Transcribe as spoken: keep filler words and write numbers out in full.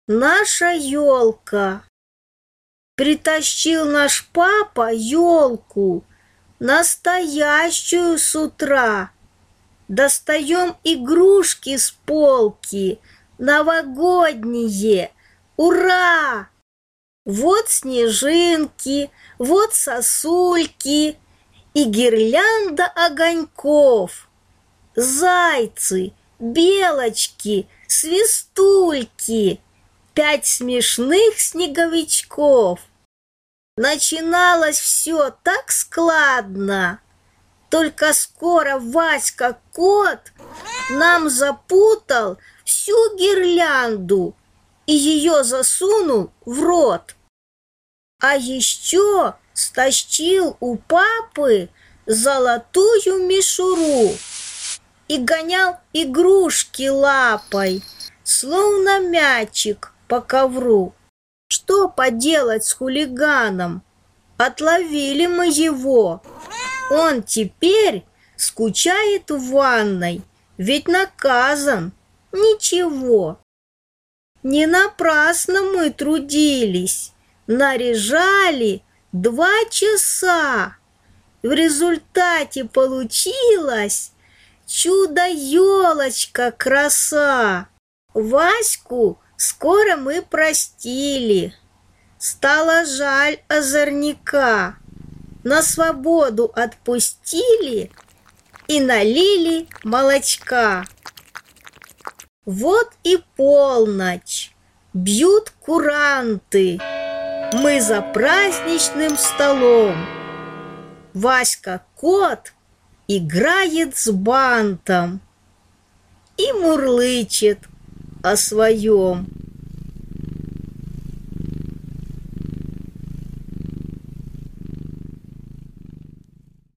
наша елка. Притащил наш папа елку, настоящую с утра. Достаем игрушки с полки, новогодние, ура! Вот снежинки, вот сосульки и гирлянда огоньков. Зайцы, белочки, свистульки, пять смешных снеговичков. Начиналось все так складно, только скоро Васька кот нам запутал всю гирлянду и ее засунул в рот. А еще стащил у папы золотую мишуру и гонял игрушки лапой, словно мячик по ковру. Что поделать с хулиганом? Отловили мы его. Он теперь скучает в ванной, ведь наказан. Ничего. Не напрасно мы трудились, наряжали два часа. В результате получилась чудо-елочка краса. Ваську скоро мы простили. Стало жаль озорника. На свободу отпустили и налили молочка. Вот и полночь. Бьют куранты. Мы за праздничным столом. Васька-кот играет с бантом и мурлычет о своем.